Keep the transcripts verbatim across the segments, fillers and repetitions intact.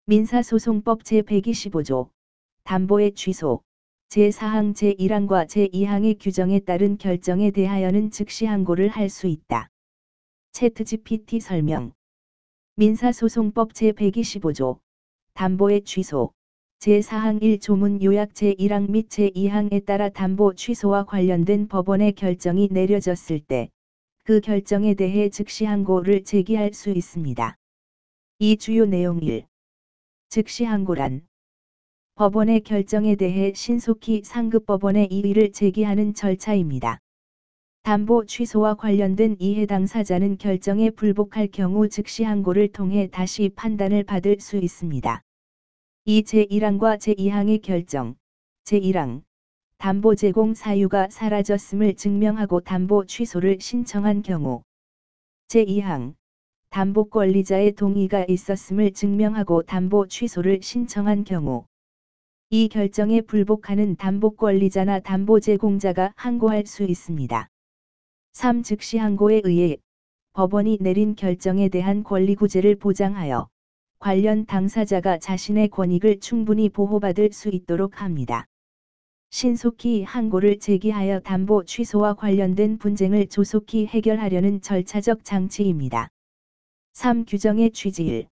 민사소송법 제백이십오 조 담보의 취소 제사항 제일항과 제이항의 규정에 따른 결정에 대하여는 즉시 항고를 할 수 있다. 챗지피티 설명 민사소송법 제백이십오 조 담보의 취소 제사항 일 조문 요약 제일항 및 제이항에 따라 담보 취소와 관련된 법원의 결정이 내려졌을 때 그 결정에 대해 즉시 항고를 제기할 수 있습니다. 이 주요 내용 일. 즉시 항고란 법원의 결정에 대해 신속히 상급법원에 이의를 제기하는 절차입니다. 담보 취소와 관련된 이해 당사자는 결정에 불복할 경우 즉시 항고를 통해 다시 판단을 받을 수 있습니다. 이 제일항과 제이항의 결정 제일항 담보 제공 사유가 사라졌음을 증명하고 담보 취소를 신청한 경우 제이항 담보 권리자의 동의가 있었음을 증명하고 담보 취소를 신청한 경우 이 결정에 불복하는 담보 권리자나 담보 제공자가 항고할 수 있습니다. 삼. 즉시 항고에 의해 법원이 내린 결정에 대한 권리구제를 보장하여 관련 당사자가 자신의 권익을 충분히 보호받을 수 있도록 합니다. 신속히 항고를 제기하여 담보 취소와 관련된 분쟁을 조속히 해결하려는 절차적 장치입니다. 삼. 규정의 취지 일.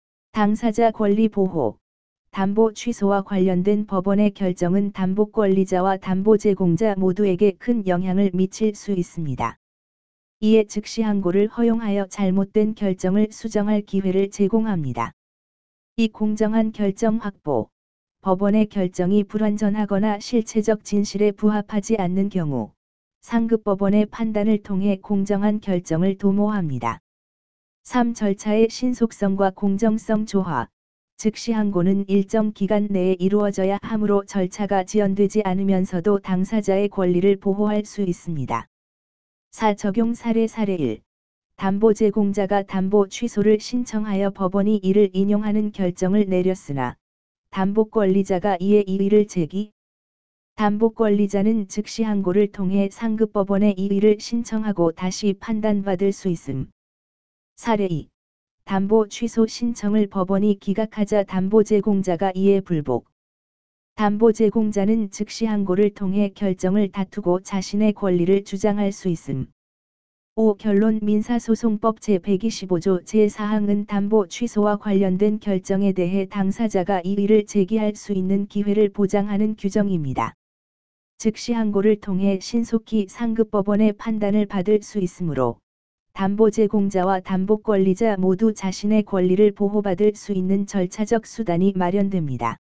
당사자 권리 보호 담보 취소와 관련된 법원의 결정은 담보 권리자와 담보 제공자 모두에게 큰 영향을 미칠 수 있습니다. 이에 즉시 항고를 허용하여 잘못된 결정을 수정할 기회를 제공합니다. 이 공정한 결정 확보 법원의 결정이 불완전하거나 실체적 진실에 부합하지 않는 경우 상급법원의 판단을 통해 공정한 결정을 도모합니다. 삼. 절차의 신속성과 공정성 조화 즉시 항고는 일정 기간 내에 이루어져야 하므로 절차가 지연되지 않으면서도 당사자의 권리를 보호할 수 있습니다. 사. 적용 사례 사례 일. 담보 제공자가 담보 취소를 신청하여 법원이 이를 인용하는 결정을 내렸으나 담보 권리자가 이에 이의를 제기 담보 권리자는 즉시 항고를 통해 상급법원에 이의를 신청하고 다시 판단받을 수 있음. 사례 이. 담보 취소 신청을 법원이 기각하자 담보 제공자가 이에 불복. 담보 제공자는 즉시 항고를 통해 결정을 다투고 자신의 권리를 주장할 수 있음. 오. 결론 민사소송법 제백이십오 조 제사항은 담보 취소와 관련된 결정에 대해 당사자가 이의를 제기할 수 있는 기회를 보장하는 규정입니다. 즉시 항고를 통해 신속히 상급법원의 판단을 받을 수 있으므로 담보 제공자와 담보 권리자 모두 자신의 권리를 보호받을 수 있는 절차적 수단이 마련됩니다.